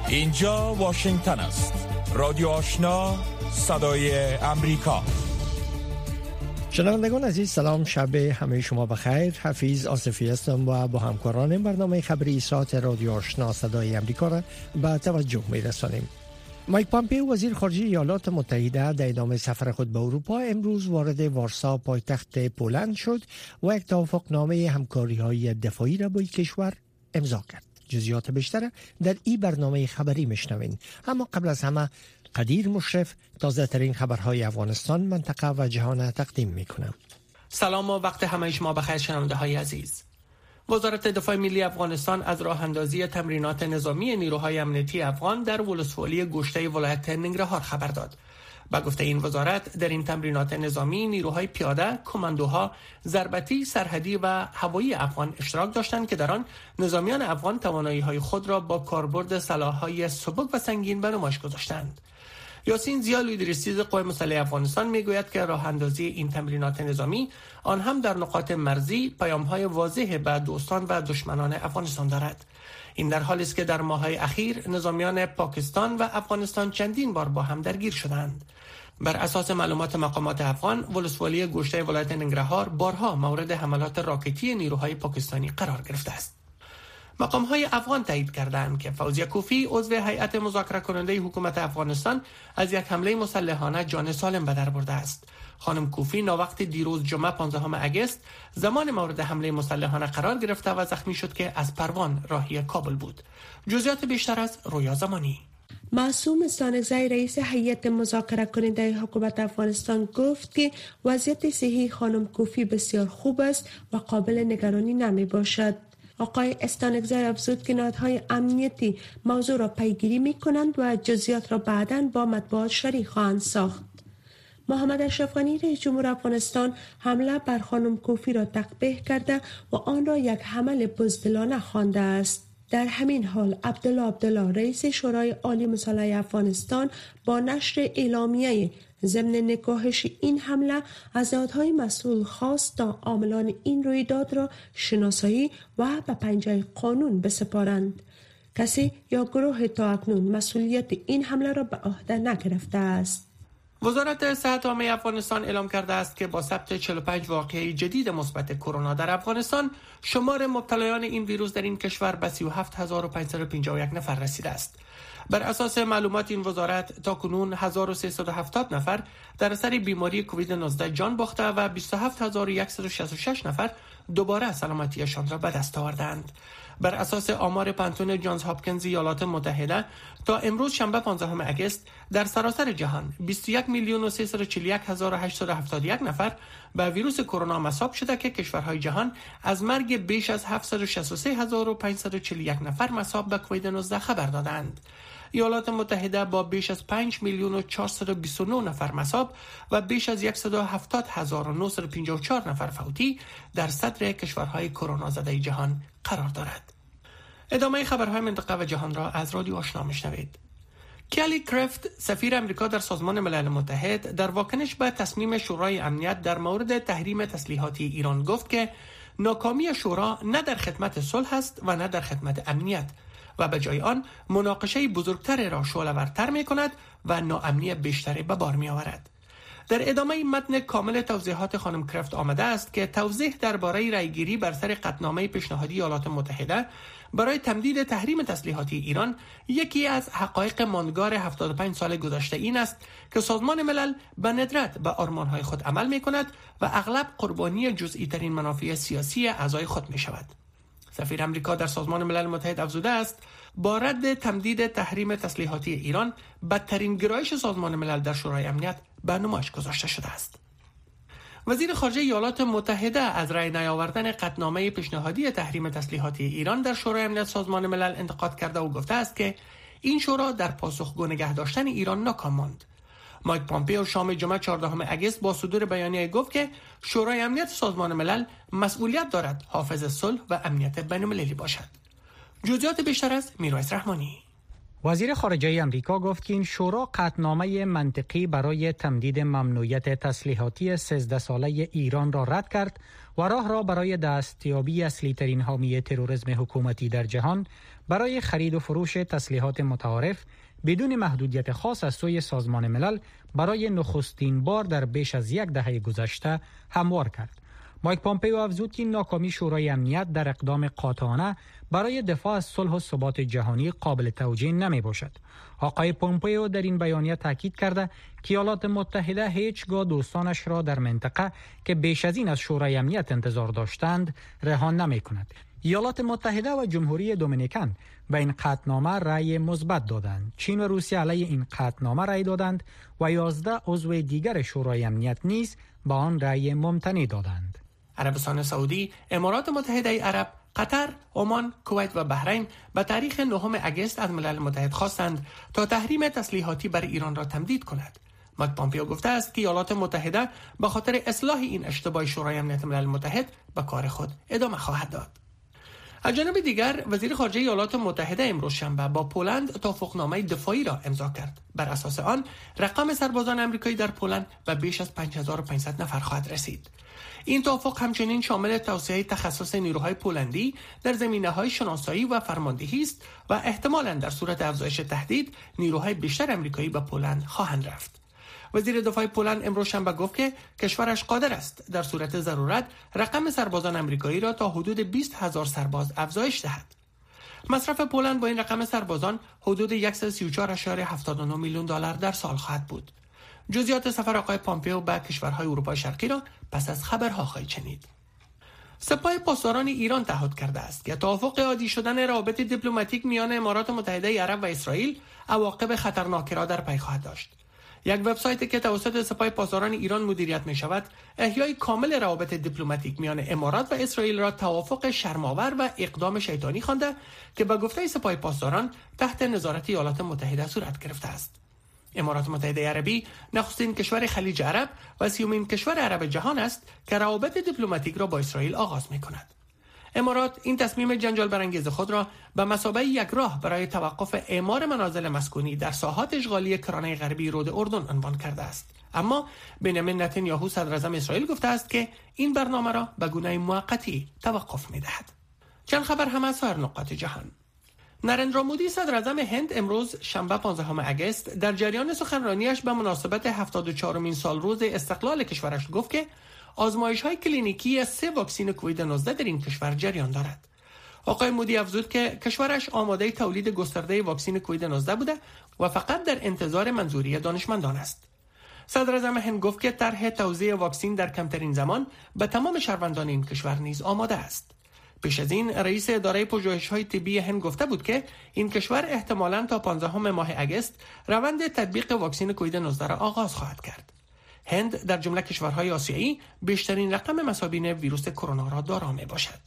اینجا واشنگتن است. رادیو آشنا، صدای امریکا. شنوندگان عزیز، سلام، شب همه شما بخیر. حفیظ آصفی هستم و با همکاران برنامه خبری ساعت رادیو آشنا صدای امریکا را به توجه می‌رسانیم. مایک پامپئو وزیر خارجه ایالات متحده در ادامه سفر خود به اروپا امروز وارد وارسا پایتخت پولند شد و یک توافقنامه همکاری‌های دفاعی را با این کشور امضا کرد. جزئیات بیشتر در این برنامه خبری میشنوین. اما قبل از همه قدیر مشرف تازه ترین خبرهای افغانستان، منطقه و جهان تقدیم میکنم. سلام و وقت همه شما بخیر شنونده های عزیز. وزارت دفاع ملی افغانستان از راه اندازی تمرینات نظامی نیروهای امنیتی افغان در ولسوالی گشته ولایت ننگرهار خبر داد. با گفته این وزارت، در این تمرینات نظامی نیروهای پیاده، کماندوها، ضربتی، سرحدی و هوایی افغان اشتراک داشتند که در آن نظامیان افغان توانایی‌های خود را با کاربرد سلاح‌های سبک و سنگین به نمایش گذاشتند. یاسین ضیا لیدرسیز قوای مسلح افغانستان میگوید که راه اندازی این تمرینات نظامی آن هم در نقاط مرزی پیام‌های واضح به دوستان و دشمنان افغانستان دارد. این در حالی است که در ماه‌های اخیر نظامیان پاکستان و افغانستان چندین بار با هم درگیر شدند. بر اساس معلومات مقامات افغان، ولسوالی گشته ولایت ننگرهار بارها مورد حملات راکتی نیروهای پاکستانی قرار گرفته است. مقام‌های افغان تایید کردند که فوزیه کوفی عضو هیئت مذاکره کننده حکومت افغانستان از یک حمله مسلحانه جان سالم به در برده است. خانم کوفی ناوقت دیروز جمعه 15 اگست زمان مورد حمله مسلحانه قرار گرفته و زخمی شد که از پروان راهی کابل بود. جزئیات بیشتر از رویا زمانی. معصوم استانکزی رئیس هیئت مذاکره کننده حکومت افغانستان گفت که وضعیت صحی خانم کوفی بسیار خوب است و قابل نگرانی نمی باشد. آقای استانکزی افزود که نهادهای امنیتی موضوع را پیگیری می کنند و جزئیات را بعداً با مطبوعات شریک خواهند ساخت. محمد اشرف غنی رئیس جمهور افغانستان حمله بر خانم کوفی را تقبیح کرده و آن را یک حمله بزدلانه خوانده است. در همین حال عبدالله رئیس شورای عالی مسلح افغانستان با نشر اعلامیه ضمن نکاهش این حمله از نهادهای مسئول خواست تا عاملان این رویداد را شناسایی و به پنجه قانون بسپارند. کسی یا گروه تا اکنون مسئولیت این حمله را به عهده نگرفته است. وزارت صحت عامه افغانستان اعلام کرده است که با ثبت 45 واقعه جدید مثبت کرونا در افغانستان، شمار مبتلایان این ویروس در این کشور به 37551 نفر رسیده است. بر اساس معلومات این وزارت تاکنون 1370 نفر در اثر بیماری کووید 19 جان باخته و 27166 نفر دوباره سلامتیشان را به دست آوردند. بر اساس آمار پانتون جانز هاپکینز ایالات متحده تا امروز شنبه 15 اگست در سراسر جهان 21,341,871 نفر به ویروس کرونا مصاب شده که کشورهای جهان از مرگ بیش از 763,541 نفر مصاب به کووید 19 خبر دادند. ایالات متحده با بیش از 5,429,000 نفر مصاب و بیش از 170,954 نفر فوتی در صدر کشورهای کرونا زده جهان قرار دارد. ادامه خبرهای منطقه و جهان را از رادیو آشنا میشنوید. کلی کرفت، سفیر امریکا در سازمان ملل متحد، در واکنش به تصمیم شورای امنیت در مورد تحریم تسلیحاتی ایران گفت که ناکامی شورا نه در خدمت صلح است و نه در خدمت امنیت و به جای آن مناقشه بزرگتر را شعله‌ورتر می‌کند و ناامنی بیشتری به بار می‌آورد. در ادامه متن کامل توضیحات خانم کرفت آمده است که توضیح درباره رأیگیری بر سر قطعنامه پیشنهادی ایالات متحده برای تمدید تحریم تسلیحاتی ایران یکی از حقایق ماندگار 75 سال گذشته این است که سازمان ملل به ندرت به آرمان‌های خود عمل می‌کند و اغلب قربانی جزئی ترین منافع سیاسی اعضای خود می‌شود. سفیر امریکا در سازمان ملل متحد افزوده است با رد تمدید تحریم تسلیحاتی ایران بدترین گرایش سازمان ملل در شورای امنیت به نمایش گذاشته شده است. وزیر خارجه ایالات متحده از رأی نیاوردن قطعنامه پیشنهادی تحریم تسلیحاتی ایران در شورای امنیت سازمان ملل انتقاد کرده و گفته است که این شورا در پاسخگو نگه داشتن ایران ناکام ماند. مایک پامپئو شام جمعه 14 اگست با صدور بیانیه گفت که شورای امنیت سازمان ملل مسئولیت دارد حافظ صلح و امنیت بین‌المللی باشد. جزئیات بیشتر از میرویس رحمانی. وزیر خارجه امریکا گفت که این شورا قطعنامه منطقی برای تمدید ممنوعیت تسلیحاتی 13 ساله ایران را رد کرد و راه را برای دستیابی اصلی ترین حامی تروریسم حکومتی در جهان برای خرید و فروش تسلیحات متعارف بدون محدودیت خاص از سوی سازمان ملل برای نخستین بار در بیش از یک دهه گذشته هموار کرد. مایک پامپئو افزود که ناکامی شورای امنیت در اقدام قاطعانه برای دفاع از صلح و ثبات جهانی قابل توجیه نمی باشد. آقای پامپئو در این بیانیه تاکید کرده که ایالات متحده هیچگاه دوستانش را در منطقه که بیش از این از شورای امنیت انتظار داشتند رها نمی کند. ایالات متحده و جمهوری دومینیکن به این قطعنامه رأی مثبت دادند. چین و روسیه علیه این قطعنامه رأی دادند و 11 عضو دیگر شورای امنیت نیز به آن رأی ممتنع دادند. عربستان سعودی، امارات متحده عرب، قطر، عمان، کویت و بحرین به تاریخ 9 اگست از ملل متحد خواستند تا تحریم تسلیحاتی بر ایران را تمدید کند. مایک پامپئو گفته است که ایالات متحده به خاطر اصلاح این اشتباه شورای امنیت ملل متحد به کار خود ادامه خواهد داد. از جانب دیگر، وزیر خارجه ایالات متحده امروز شنبه با پولند توافقنامه دفاعی را امضا کرد. بر اساس آن، رقم سربازان آمریکایی در پولند به بیش از 5500 نفر خواهد رسید. این توافق همچنین شامل توسعه تخصص نیروهای پولندی در زمینه‌های شناسایی و فرماندهی است و احتمالاً در صورت افزایش تهدید نیروهای بیشتر آمریکایی به پولند خواهند رفت. وزیر دفاع پولند امروز شنبه گفت که کشورش قادر است در صورت ضرورت رقم سربازان آمریکایی را تا حدود 20,000 سرباز افزایش دهد. مصرف پولند با این رقم سربازان حدود 134.79 میلیون دلار در سال خواهد بود. جزئیات سفر آقای پامپئو به کشورهای اروپای شرقی را پس از خبرها خواهید شنید. سپاه پاسداران ایران تعهد کرده است که توافق عادی شدن روابط دیپلماتیک میان امارات متحده عرب و اسرائیل عواقب خطرناکی را در پی خواهد داشت. یک وبسایتی که توسط سپاه پاسداران ایران مدیریت می شود، احیای کامل روابط دیپلماتیک میان امارات و اسرائیل را توافق شرم‌آور و اقدام شیطانی خوانده که به گفته سپاه پاسداران تحت نظارت ایالات متحده صورت گرفته است. امارات متحده عربی نخستین کشور خلیج عرب و 30مین کشور عرب جهان است که روابط دیپلماتیک را با اسرائیل آغاز می کند. امارات این تصمیم جنجال برانگیز خود را به مثابه یک راه برای توقف اعمار منازل مسکونی در ساحات اشغالی کرانه غربی رود اردن عنوان کرده است. اما بنیامین نتانیاهو صدراعظم اسرائیل گفته است که این برنامه را به گونه موقتی توقف می دهد. چند خبر هم از سایر نقاط جهان. نریندرا مودی صدراعظم هند امروز شنبه 15 اگست در جریان سخنرانیش به مناسبت 74مین سالروز استقلال کشورش گفت که آزمایش‌های کلینیکی 3 واکسن کووید 19 در این کشور جریان دارد. آقای مودی افزود که کشورش آماده تولید گسترده واکسن کووید 19 بوده و فقط در انتظار منظوری دانشمندان است. صدراعظم هند گفت که طرح توزیع واکسن در کمترین زمان به تمام شهروندان این کشور نیز آماده است. پیش از این رئیس اداره پژوهش‌های طبی هند گفته بود که این کشور احتمالاً تا 15 ماه اگست روند تطبیق واکسن کووید 19 را آغاز خواهد کرد. هند در جمله کشورهای آسیایی بیشترین رقم مصابین ویروس کرونا را دارا میباشد.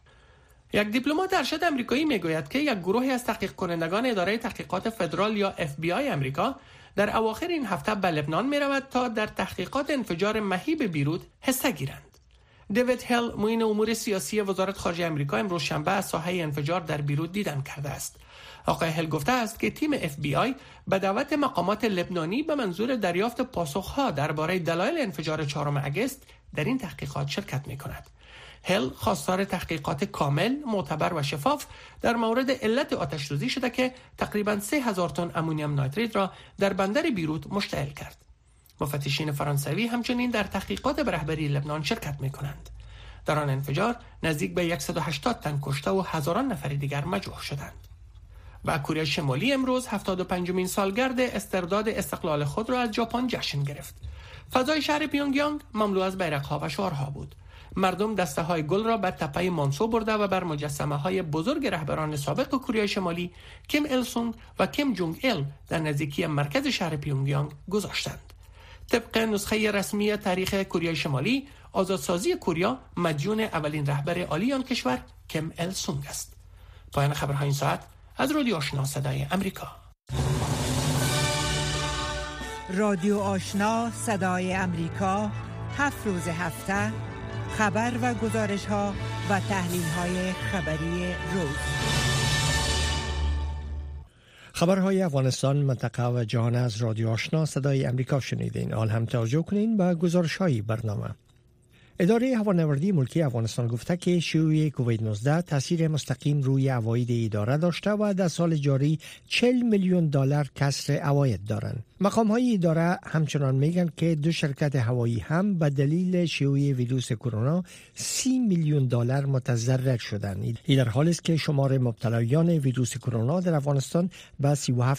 یک دیپلمات ارشد آمریکایی میگوید که یک گروهی از تحقیق کنندگان اداره تحقیقات فدرال یا FBI آمریکا در اواخر این هفته به لبنان میرود تا در تحقیقات انفجار مهیب بیروت حصه گیرند. دیوید هل، معین امور سیاسی وزارت خارجه آمریکا، امروز شنبه از ساحه انفجار در بیروت دیدن کرده است. آقای هل گفته است که تیم FBI به دعوت مقامات لبنانی به منظور دریافت پاسخها درباره دلایل انفجار 4 اگست در این تحقیقات شرکت می‌کند. هل خواستار تحقیقات کامل، معتبر و شفاف در مورد علت آتش‌سوزی شده که تقریباً 3000 تن امونیوم نایتریت را در بندر بیروت مشتعل کرد. مفتشین فرانسوی همچنین در تحقیقات به رهبری لبنان شرکت می‌کنند. در آن انفجار نزدیک به 180 تن کشته و هزاران نفر دیگر مجروح شدند. و کره شمالی امروز 75مین سالگرد استرداد استقلال خود را از ژاپن جشن گرفت. فضای شهر پیونگیانگ مملو از بیرق‌ها و شعارها بود. مردم دسته‌های گل را به تپه مانسو برده و بر مجسمه‌های بزرگ رهبران سابق کره شمالی کیم ایل سونگ و کیم جونگ ایل در نزدیکی مرکز شهر پیونگیانگ گذاشتند. طبق نسخه رسمی تاریخ کره شمالی، آزادسازی کره مدیون اولین رهبر عالی آن کشور کیم ایل سونگ است. پایان خبرهای این ساعت از رادیو آشنا صدای امریکا. رادیو آشنا صدای امریکا 7 روز هفته خبر و گزارش ها و تحلیل های خبری روز. خبرهای افغانستان، منطقه و جهان از رادیو آشنا صدای امریکا شنیدین. آن هم توجه کنین به گزارش‌های برنامه. اداره هوانوردی ملکی افغانستان گفته که شیوع کووید 19 تاثیر مستقیم روی عواید اداره داشته و در سال جاری 40 میلیون دلار کسر عواید دارند. مقام‌های اداره همچنان میگن که دو شرکت هوایی هم به دلیل شیوع ویروس کرونا 30 میلیون دلار متضرر شدند. این در حالی است که شمار مبتلایان ویروس کرونا در افغانستان به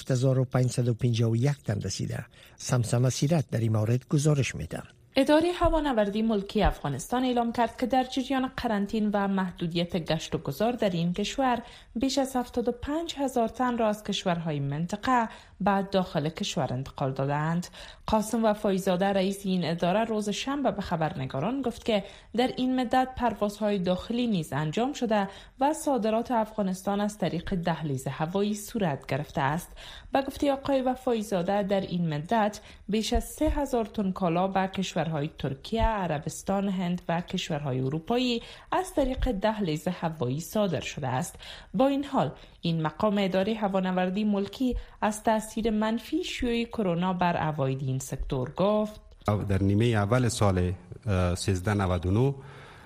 37551 تن رسیده. سمسم سیرت در این مورد گزارش میده. اداره هوانوردی ملکی افغانستان اعلام کرد که در جریان قرنطینه و محدودیت گشت و گذار در این کشور بیش از 75,000 تن را از کشورهای منطقه بعد داخل کشور انتقال دادند. قاسم وفایزاده رئیس این اداره روز شنبه به خبرنگاران گفت که در این مدت پروازهای داخلی نیز انجام شده و صادرات افغانستان از طریق دهلیز هوایی صورت گرفته است. به گفته آقای وفایزاده در این مدت بیش از 3,000 تن کالا به کشورهای ترکیه، عربستان، هند و کشورهای اروپایی از طریق دهلیز هوایی صادر شده است. با این حال این مقام اداره هوانوردی ملکی از تاثیر منفی شیوع کرونا بر عواید این سکتور گفت: در نیمه اول سال 1399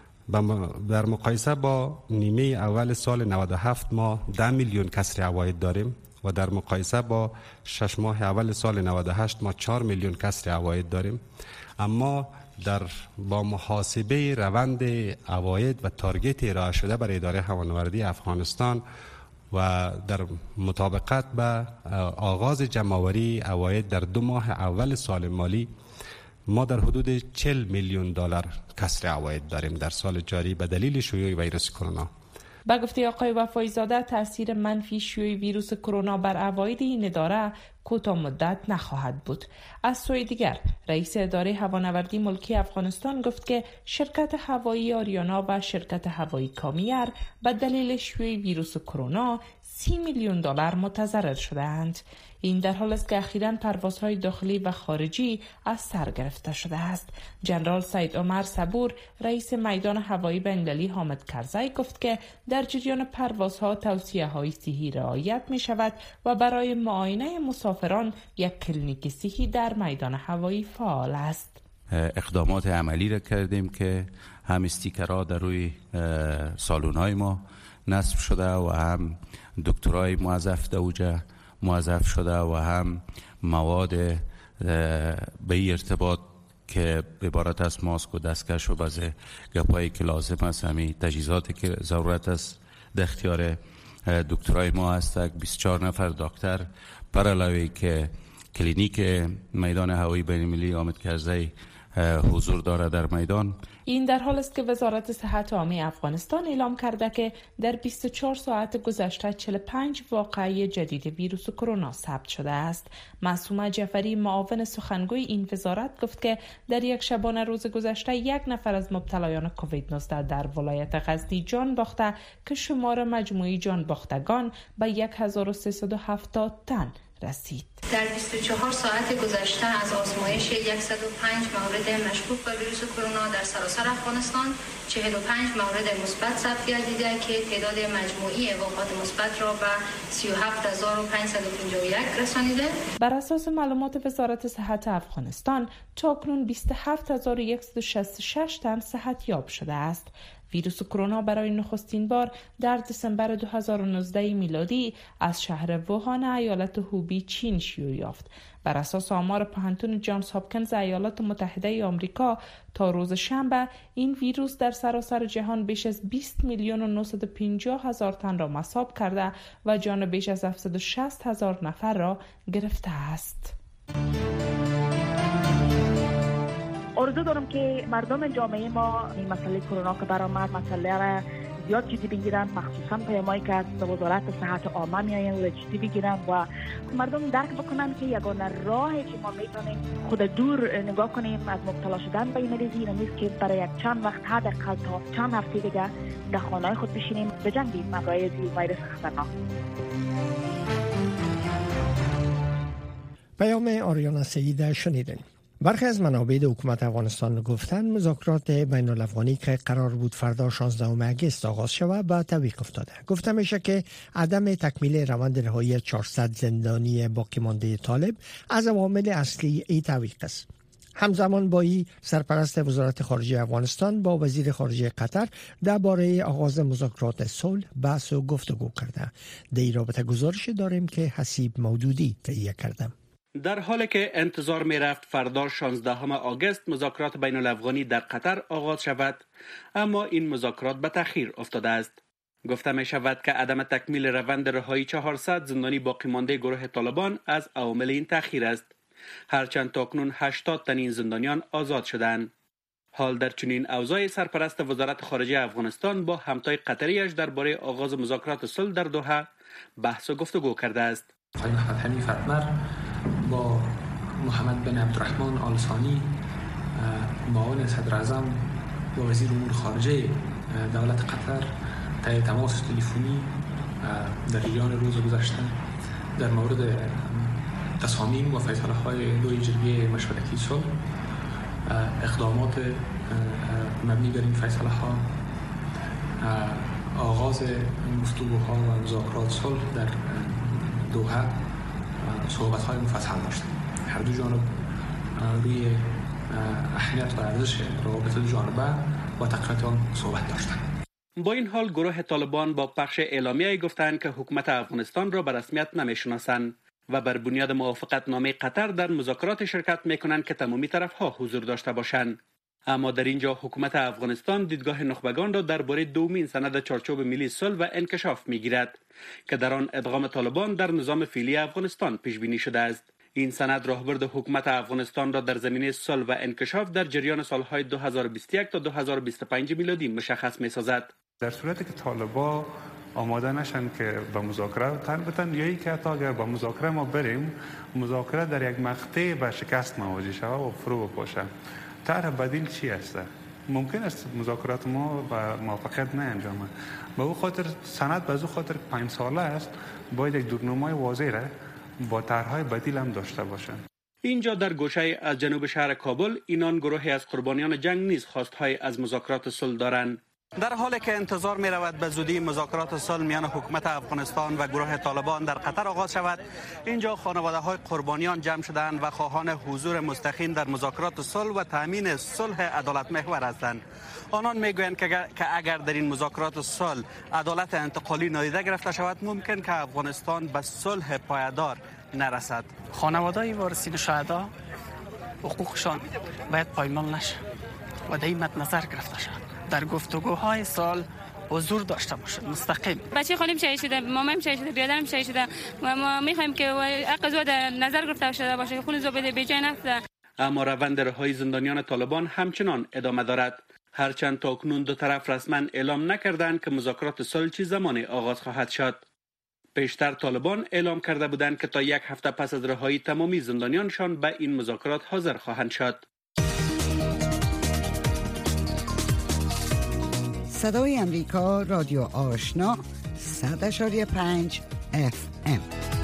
در مقایسه با نیمه اول سال 97 ما 10 میلیون کسر عواید داریم و در مقایسه با 6 ماه اول سال 98 ما 4 میلیون کسر عواید داریم. اما با محاسبه روند عواید و تارگت ارائه شده برای اداره هوانوردی افغانستان و در مطابقت به آغاز جمع‌آوری عواید در 2 ماه اول سال مالی ما در حدود 40 میلیون دلار کسر عواید داریم در سال جاری به دلیل شیوع ویروس کرونا. با گفته آقای وفایزاده تاثیر منفی شیوع ویروس کرونا بر عواید این اداره کوتاه مدت نخواهد بود. از سوی دیگر رئیس اداره هوانوردی ملکی افغانستان گفت که شرکت هوایی آریانا و شرکت هوایی کامیر به دلیل شیوع ویروس کرونا 30 میلیون دلار متضرر شده‌اند. این در حالی است که اخیراً پروازهای داخلی و خارجی از سر گرفته شده است. جنرال سید عمر صبور رئیس میدان هوایی بین‌المللی حامد کرزی گفت که در جریان پروازها توصیه‌های صحی رعایت می‌شود و برای معاینه مسافران یک کلینیک صحی در میدان هوایی فعال است. اقدامات عملی را کردیم که هم استیکرها در روی سالن‌های ما نصب شده و هم دکترای موظف شده و هم مواد به ارتباط که عبارت از ماسک و دستکش و بعض گپایی که لازم است، همین تجهیزاتی که ضرورت است در اختیار دکترای ما هست. 24 نفر دکتر پر علاوه که کلینیک میدان هوایی بین‌المللی حامد کرزی حضور دارد در میدان. این در حال است که وزارت صحت عامه افغانستان اعلام کرده که در 24 ساعت گذشته 45 واقعه جدید ویروس کرونا ثبت شده است. معصومه جعفری معاون سخنگوی این وزارت گفت که در یک شبانه روز گذشته 1 نفر از مبتلایان کووید 19 در ولایت غزنی جان باخته که شمار مجموعی جان باختگان به 1370 تن رسید. در 24 ساعت گذشته از آزمایش 105 مورد مشکوک به ویروس کرونا در سراسر افغانستان 45 مورد مثبت ثبت گردیده که تعداد مجموعی وقایع مثبت را به 37551 رسانیده. بر اساس معلومات وزارت صحت افغانستان تاکنون 27166 تن صحتیاب شده است. ویروس کرونا برای نخستین بار در دسامبر 2019 میلادی از شهر ووهان ایالت هوبی چین شیوع یافت. بر اساس آمار پانتون جانز هاپکینز ایالات متحده آمریکا تا روز شنبه این ویروس در سراسر جهان بیش از 20 میلیون و 950 هزار تن را مصاب کرده و جان بیش از 760 هزار نفر را گرفته است. آرزو دارم که مردم جامعه ما این مسئله کرونا که برآمد مسئله را زیاد جدی بگیرن، مخصوصا پیامایی که از وزارت صحت عامه میآین و جدی بگیرن و مردم درک بکنن که یگانه راهی که ما میتونیم خود دور نگاه کنیم از مبتلا شدن به این مریضی نیست که برای یک چند وقت حداقل تا چند هفته دیگه در خانه‌های خود بشینیم بجنگیم مقایض ویروس خطرناک. پیام آریانا سیده شنیدین. برخی از منابع حکومت افغانستان گفتند مذاکرات بین الافغانی که قرار بود فردا 16 اگست آغاز شود به تعویق افتاده. گفته میشه که عدم تکمیل روند رهایی 400 زندانی باقی مانده طالب از عوامل اصلی این تعویق است. همزمان با این سرپرست وزارت خارجه افغانستان با وزیر خارجه قطر درباره آغاز مذاکرات صلح بحث و گفتگو کرده. در این رابطه گزارش داریم که حسیب مودودی تهیه کردم. در حالی که انتظار می رفت فردا 16 آگوست مذاکرات بین الافغانی در قطر آغاز شود، اما این مذاکرات به تأخیر افتاده است. گفته می شود که عدم تکمیل روند رهایی 400 زندانی باقی مانده گروه طالبان از عوامل این تأخیر است. هرچند تاکنون 80 تن این زندانیان آزاد شدند. حال در چنین اوضاع سرپرست وزارت خارجه افغانستان با همتای قطریش درباره آغاز مذاکرات صلح در دوحه بحث و گفتگو کرده است. حنیف اتمر با محمد بن عبدالرحمن آل ثانی معاون صدر اعظم و وزیر امور خارجه دولت قطر طی تماس تلفنی در جریان روز گذشته در مورد تصامیم و فیصله های دوی جرگه مشورتی صلح، اقدامات مبنی بر این فیصله ها، آغاز گفتگوها و مذاکرات صلح در دوحه صحبت های مفصل داشتند. هر دو جانب روی اهمیت و ارزش روابط دو جانبه و تقویت آن صحبت داشتند. با این حال گروه طالبان با پخش اعلامیه‌ای گفتند که حکومت افغانستان را به رسمیت نمی‌شناسند و بر بنیاد موافقت نامه قطر در مذاکرات شرکت می‌کنند که تمامی طرف‌ها حضور داشته باشند. اما در اینجا حکومت افغانستان دیدگاه نخبگان را درباره دومین سند چارچوب ملی صلح و انکشاف می‌گیرد که در آن ادغام طالبان در نظام فعلی افغانستان پیش بینی شده است. این سند راهبرد حکومت افغانستان را در زمینه صلح و انکشاف در جریان سالهای 2021 تا 2025 میلادی مشخص می‌سازد. در صورتی که طالبان آماده نشن که به مذاکره تن بتن، یا اینکه حتی اگر به مذاکره ما بریم، مذاکره در یک مقطع به شکست مواجه شود و فرو بپاشه، طرح بدیل چی است؟ ممکن است مذاکرات ما به موفقیت نانجامه. به او خاطر سند به او خاطر 5 ساله است، باید یک دورنمای واضح را با طرح‌های بدیل هم داشته باشه. اینجا در گوشه از جنوب شهر کابل اینان گروهی از قربانیان جنگ نیز خواستهای از مذاکرات صلح دارند. در حالی که انتظار می رود به زودی مذاکرات صلح میان حکومت افغانستان و گروه طالبان در قطر آغاز شود، اینجا خانواده های قربانیان جمع شدند و خواهان حضور مستقیم در مذاکرات صلح و تامین صلح عدالت محور هستند. آنان میگویند که اگر در این مذاکرات صلح عدالت انتقالی نادیده گرفته شود، ممکن که افغانستان به صلح پایدار نرسد. خانواده‌های وارثین شهدا حقوقشان باید پایمال نشه و در این مد نظر گرفته شود. در گفتگوهای سال حضور داشته باشد مستقیم. بچه خالیم شهید شده، مامم شهید شده، برادرم شهید شده و ما می‌خوایم که حق زو در نظر گرفته شده باشه، خون زو بده بجای نفته. اما روند رهایی زندانیان طالبان همچنان ادامه دارد. هرچند تاکنون دو طرف رسما اعلام نکردند که مذاکرات صلح چه زمانی آغاز خواهد شد. پیشتر طالبان اعلام کرده بودند که تا 1 هفته پس از رهایی تمامی زندانیانشان به این مذاکرات حاضر خواهند شد. صدای امریکا، رادیو آشنا، 100.5 FM.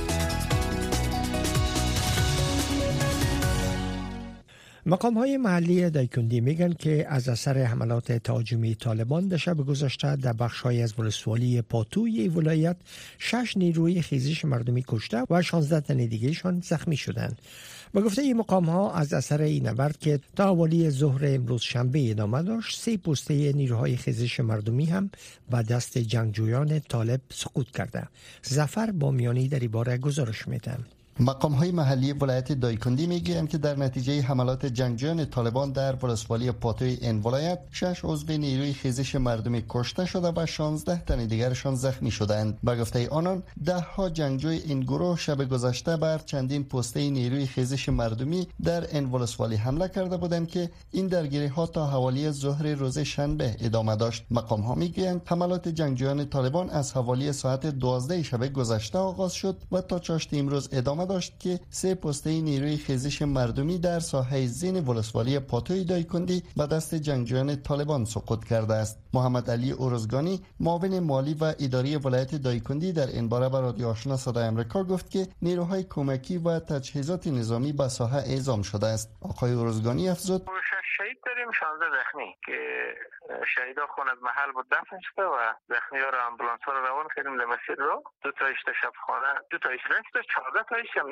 مقام‌های محلی دایکندی میگن که از اثر حملات تهاجمی طالبان در شب گذشته در بخش‌های از ولسوالی پاتوی ولایت 6 نیروی خیزش مردمی کشته و 16 تن دیگه‌شان زخمی شدند. با گفته این مقام‌ها از اثر این نبرد که تا حوالی ظهر امروز شنبه ادامه داشت، 3 پوسته نیروهای خیزش مردمی هم به دست جنگجویان طالب سقوط کرده. ظفر بامیانی در این باره گزارش می‌دهد. مقام‌های محلی ولایت دایکندی میگویند که در نتیجه حملات جنگجویان طالبان در ولسوالی پاتوی این ولایت 6 عضو نیروی خیزش مردمی کشته شده و 16 تن دیگرشان زخمی شدند. به گفته آنان 10 ها جنگجوی این گروه شب گذشته بر چندین پسته نیروی خیزش مردمی در این ولسوالی حمله کرده بودند که این درگیری‌ها تا حوالی ظهر روز شنبه ادامه داشت. مقام‌ها میگویند حملات جنگجویان طالبان از حوالی ساعت 12 شب گذشته آغاز شد و تا چاشت امروز ادامه ادامه داشت که 3 پسته نیروی خیزش مردمی در ساحه زین ولسوالی پاتوی دایکندی به دست جنگجویان طالبان سقوط کرده است. محمد علی اورزگانی معاون مالی و اداری ولایت دایکندی در این باره به رادیو آشنا صدای آمریکا گفت که نیروهای کمکی و تجهیزات نظامی به ساحه اعزام شده است. آقای اورزگانی افزود: شهید داریم، 16 زخمی که شهیدا خون از محل بود دفن شده و زخمی ها رو امبولانس ها رو روان کردیم لمسیر رو. 2 تایش تا شبخانه، 2 تایش رفته، 14 تایش هم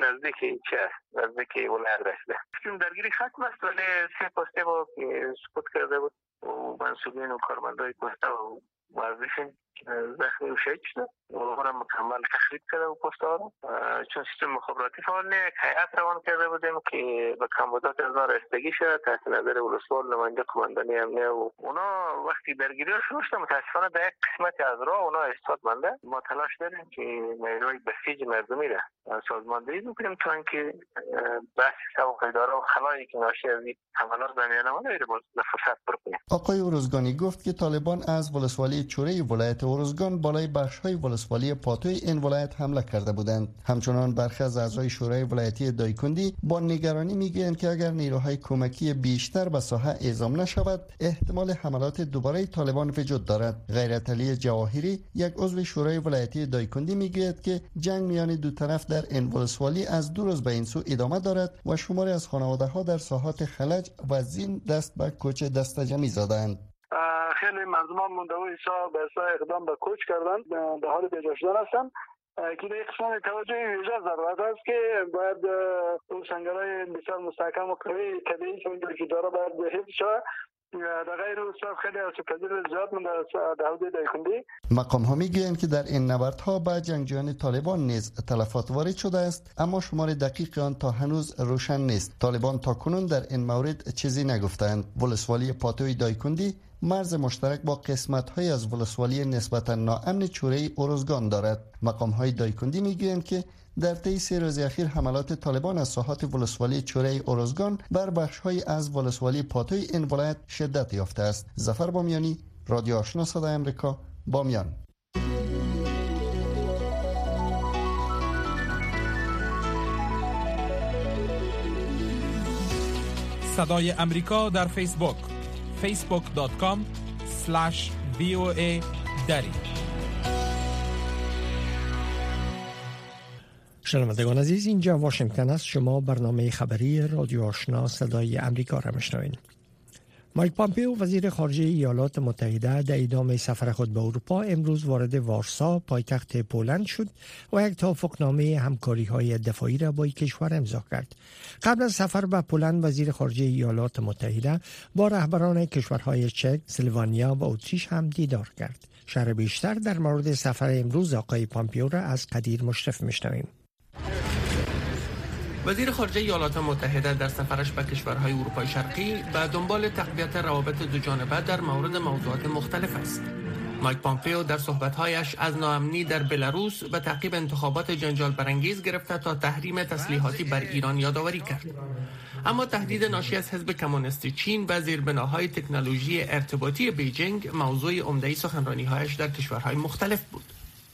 نزدیک ولایت رسیده. درگیری ختم است ولی 3 پسته با که سقوط کرده بود و منصوبین و کارمندای پسته و ورزشین زخمی و شهید شده و اونم مکمل تخریب کرده و پسته ها رو. چون سیستم مخابراتی فعال نه، یک هیئت روان کرده بودیم که به کمبودات از آن رسیدگی شد تحت نظر ولسوال نماینده قماندانی امنیه و اونا وقتی درگیری ها شروع شد متاسفانه در یک قسمت از راه اونا استاد مانده. ما تلاش داریم که نیروی بسیج مردمی را سازماندهی بکنیم تا اینکه بحث سوق اداره و خلایی که ناشی از این حملات زمینه نماده باز فرصت برکنیم. آقای اورزگانی گفت که طالبان از ولسوالی چوره ولایت اورزگان بالای بخش‌های ولسوالی پاتوی این ولایت حمله کرده بودند. همچنان برخی از اعضای شورای ولایتی دایکندی با نگرانی میگویند که اگر نیروهای کمکی بیشتر به ساحه اعزام نشود احتمال حملات دوباره طالبان وجود دارد. غیرت علی جواهری یک عضو شورای ولایتی دایکندی میگوید که جنگ میان دو طرف در این ولسوالی از 2 روز به این سو ادامه دارد و شماری از خانواده‌ها در ساحات خلج و زین دست به کوچ دستجمعی زدند. خیلی مردمان مونده و به اقدام به کوچ کردن به حال بیجا شدن هستند که در قسمت توجه ویژه ضرورت است که باید سنگرهای بسیار مستحکم و قوی طبیعی که اونجا وجود داره باید حفظ شود. در غیر اصلاف خیلی آسیب‌پذیر زیاد مونده در حوزه دایکندی. مقام ها میگویند که در این نبردها به جنگجویان طالبان نیز تلفات وارد شده است، اما شمار دقیق آن تا هنوز روشن نیست. طالبان تا کنون در این مورد چیزی نگفتند. ولسوالی پاتوی دایکندی مرز مشترک با قسمت‌های از ولسوالی نسبتاً ناامن چوره اورزگان دارد. مقام‌های دایکندی میگویند که در طی 3 روز اخیر حملات طالبان از ساحات ولسوالی چوره اورزگان بر بخش‌های از ولسوالی پاتوی این ولایت شدت یافته است. ظفر بامیانی، رادیو آشنا صدای آمریکا، بامیان. صدای آمریکا در فیسبوک facebook.com/VOA دری. شنوندگان عزیز، اینجا واشنگتن است. شما برنامه خبری رادیو آشنا صدای آمریکا را میشنوید. مایک پامپیو وزیر خارجه ایالات متحده در ادامه سفر خود به اروپا امروز وارد وارسا پایتخت پولند شد و یک توافقنامه همکاری‌های دفاعی را با کشور امضا کرد. قبل از سفر به پولند وزیر خارجه ایالات متحده با رهبران کشورهای چک، اسلوونیا و اتریش هم دیدار کرد. شرح بیشتر در مورد سفر امروز آقای پامپیو را از قدیر مشرف میشنویم. وزیر خارجه ایالات متحده در سفرش به کشورهای اروپای شرقی به دنبال تقویت روابط دوجانبه در مورد موضوعات مختلف است. مایک پامپیو در صحبت‌هایش از ناامنی در بلاروس و تعقیب انتخابات جنجال برانگیز گرفته تا تحریم تسلیحاتی بر ایران یادآوری کرد. اما تهدید ناشی از حزب کمونیست چین و زیربناهای تکنولوژی ارتباطی بیجینگ موضوع عمده سخنرانی‌هایش در کشورهای مختلف بود.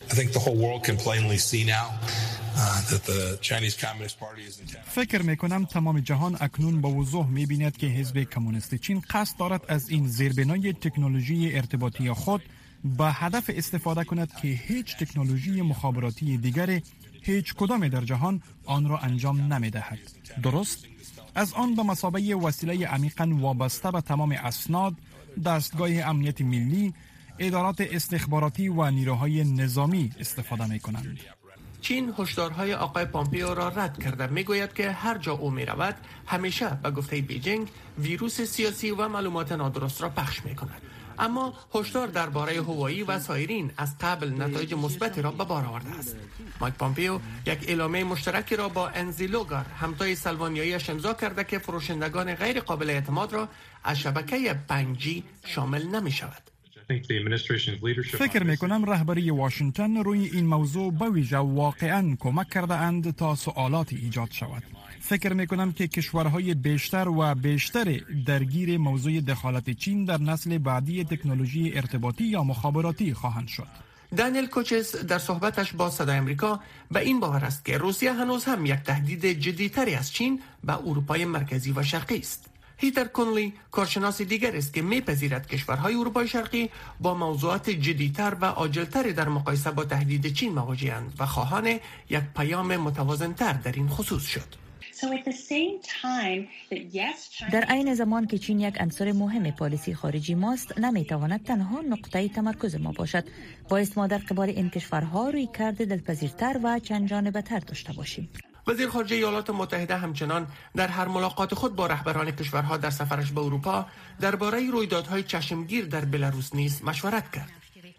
فکر میکنم تمام جهان اکنون با وضوح میبیند که حزب کمونیست چین قصد دارد از این زیربنای تکنولوژی ارتباطی خود به هدف استفاده کند که هیچ تکنولوژی مخابراتی دیگر هیچ کدام در جهان آن را انجام نمیدهد. درست؟ از آن به مثابه وسیله عمیقاً وابسته به تمام اسناد، دستگاه امنیت ملی، ادارات استخباراتی و نیروهای نظامی استفاده میکنند. چین هشدارهای آقای پامپیو را رد کرده، میگوید که هر جا او میرود همیشه به گفته بیجینگ ویروس سیاسی و معلومات نادرست را پخش میکند. اما هشدار درباره هوایی و سایرین از قبل نتایج مثبتی را به بار آورده است. مایک پامپیو یک اعلامیه مشترکی را با انزی لوگر همتای سلوانیایی‌اش امضا کرده که فروشندگان غیر قابل اعتماد را از شبکه 5G شامل نمی شود. فکر میکنم رهبری واشنگتن روی این موضوع به ویژه واقعاً کمک کرده اند تا سوالاتی ایجاد شود. فکر میکنم که کشورهای بیشتر و بیشتر درگیر موضوع دخالت چین در نسل بعدی تکنولوژی ارتباطی یا مخابراتی خواهند شد. دانیل کوچس در صحبتش با صدای آمریکا به این باور است که روسیه هنوز هم یک تهدید جدی‌تری از چین به اروپای مرکزی و شرقی است. هیتر کنلی کارشناس دیگر است که می‌پذیرد کشورهای اروپای شرقی با موضوعات جدی‌تر و عاجل‌تر در مقایسه با تهدید چین مواجه‌اند و خواهان یک پیام متوازن‌تر در این خصوص شد. در عین زمان که چین یک عنصر مهم پالیسی خارجی ماست، نمیتواند تنها نقطه تمرکز ما باشد. باید ما در قبال این کشورها روی کرد دلپذیرتر و چند جانبه‌تر داشته باشیم. وزیر خارجه ایالات متحده همچنان در هر ملاقات خود با رهبران کشورها در سفرش به اروپا درباره رویدادهای چشمگیر در بلاروس نیز مشورت کرد.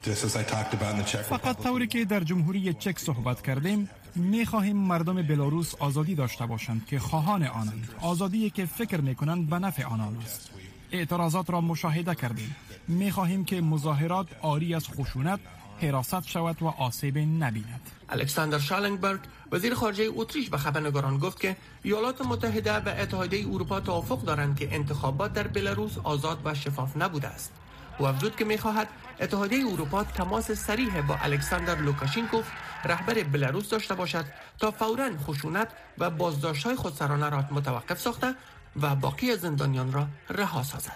فقط طوری که در جمهوری چک صحبت کردیم، می‌خواهیم مردم بلاروس آزادی داشته باشند که خواهان آنند، آزادی که فکر می‌کنند به نفع آنان است. اعتراضات را مشاهده کردیم. می‌خواهیم که مظاهرات عاری از خشونت، حراست شود و آسیب نبیند. الکساندر شالنگبرگ وزیر خارجه اتریش به خبرنگاران گفت که ایالات متحده به اتحادیه اروپا توافق دارند که انتخابات در بلاروس آزاد و شفاف نبوده است. او افزود که می‌خواهد اتحادیه اروپا تماس صریح با الکساندر لوکاشنکوف رهبر بلاروس داشته باشد تا فوراً خشونت و بازداشت‌های خودسرانه را متوقف ساخته و باقی زندانیان را رها سازد.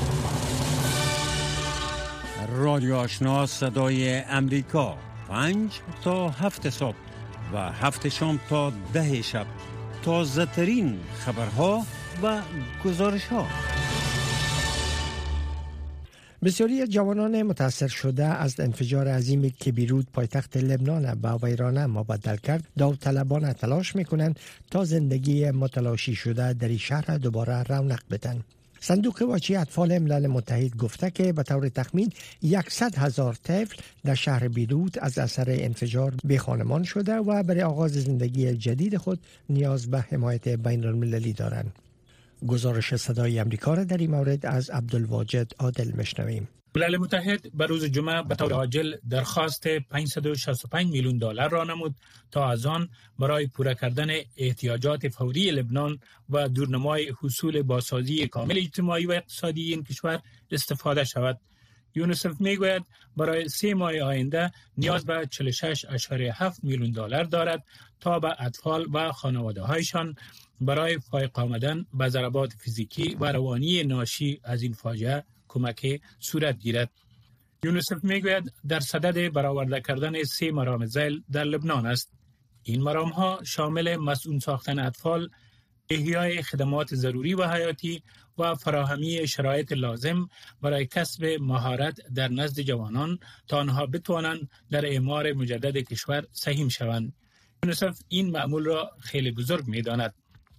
رادیو آشنا صدای امریکا 5 تا 7 صبح و 7 شام تا 10 شب، تازه ترین خبرها و گزارش ها. بسیاری جوانان متاثر شده از انفجار عظیمی که بیروت پایتخت لبنان به ویرانه مبدل کرد، داوطلبانه تلاش میکنند تا زندگی متلاشی شده در این شهر دوباره رونق بدن. صندوق واچی اطفال ملل متحد گفته که به طور تخمین 100,000 طفل در شهر بیروت از اثر انفجار بی‌خانمان شده و برای آغاز زندگی جدید خود نیاز به حمایت بین المللی دارند. گزارش صدای آمریکا را در این مورد از عبدالواجد عادل میشنویم. ملل متحد به روز جمعه به طور عاجل درخواست 565 میلیون دلار را نمود تا از آن برای پوره کردن احتیاجات فوری لبنان و دورنمای حصول بازسازی کامل اجتماعی و اقتصادی این کشور استفاده شود. یونیسف میگوید برای 3 ماه آینده نیاز به 46.7 میلیون دلار دارد تا به اطفال و خانواده‌هایشان برای فائق آمدن به ضربات فیزیکی و روانی ناشی از این فاجعه کمک صورت گیرد. یونیسف میگوید در صدد برآورده کردن 3 مرام ذیل در لبنان است. این مرام ها شامل مسئول ساختن اطفال، احیای خدمات ضروری و حیاتی و فراهمی شرایط لازم برای کسب مهارت در نزد جوانان تا آنها بتوانند در اعمار مجدد کشور سهیم شوند. یونیسف این مأمول را خیلی بزرگ می‌داند.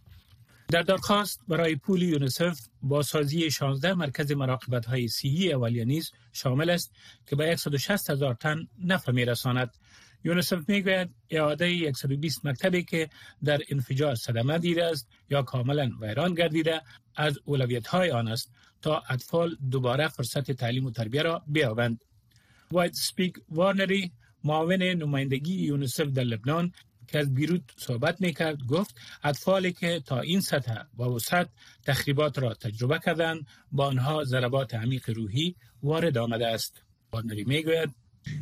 در درخواست برای پول یونیسف بازسازی 16 مرکز مراقبت‌های صحی اولیه نیز شامل است که به 160,000 تن نفع می‌رساند. یونیسف میگوید اعاده 120 مکتبی که در انفجار صدمه دیده است یا کاملا ویران گردیده از اولویت‌های آن است تا اطفال دوباره فرصت تعلیم و تربیت را بیابند. وایت سپیک وارنری معاون نمایندگی یونیسف در لبنان که از بیروت صحبت میکرد گفت اطفالی که تا این سطح و وسعت تخریبات را تجربه کردند با آنها ضربات عمیق روحی وارد آمده است. وارنری میگوید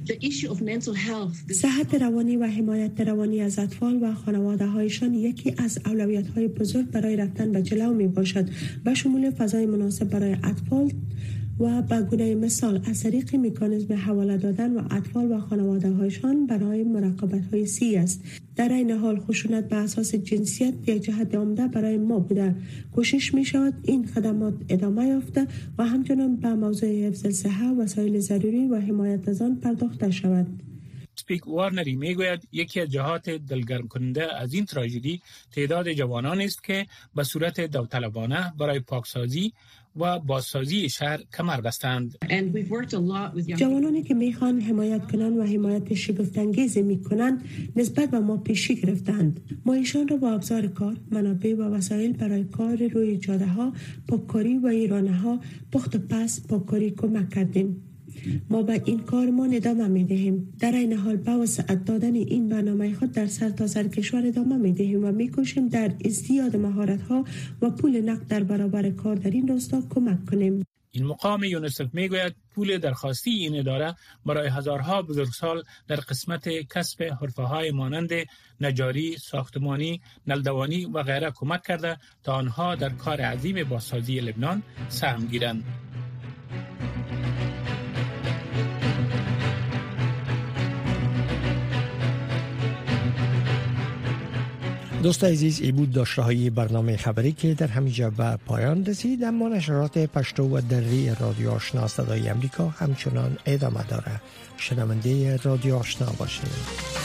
صحت روانی و حمایت روانی از اطفال و خانواده‌هایشان یکی از اولویت‌های بزرگ برای رفتن به جلو میباشد، به شمول فضای مناسب برای اطفال و به گونه مثال از طریق مکانیزم حواله دادن و اطفال و خانواده‌هایشان برای مراقبت‌های صحی است. در این حال خشونت به اساس جنسیت یک جهت عمده برای ما بوده. کوشش می‌شود این خدمات ادامه یافته و همچنان به موضوع حفظ صحت، وسایل ضروری و حمایت از آن پرداخته شود. سپیک وارنری میگوید یکی از جهات دلگرم کننده از این تراژدی تعداد جوانان است که به صورت داوطلبانه برای پاکسازی و بازسازی شهر کمر بستند. جوانانی که میخوان حمایت کنند و حمایت شگفت‌انگیزی میکنند نسبت به ما پیشی گرفتند. ما ایشان را با ابزار کار، منابع و وسایل برای کار روی جاده ها، پاککاری و ایرانه ها، پخت و پز، پاککاری کمک کردیم. ما به این کارمان ادامه میدهیم. در این حال به وسعت دادن این برنامه خود در سرتاسر کشور ادامه میدهیم و میکوشیم در ازدیاد مهارت ها و پول نقد در برابر کار در این راستا کمک کنیم. این مقام یونیسف میگوید پول درخواستی این اداره برای هزارها بزرگسال در قسمت کسب حرفه‌های مانند نجاری، ساختمانی، نلدوانی و غیره کمک کرده تا آنها در کار عظیم بازسازی لبنان سهم گیرند. دوست عزیز، ای بود داشته های برنامه خبری که در همینجا به پایان رسید، اما نشرات پشتو و دری رادیو آشنا صدای امریکا همچنان ادامه داره. شنونده رادیو آشنا باشید.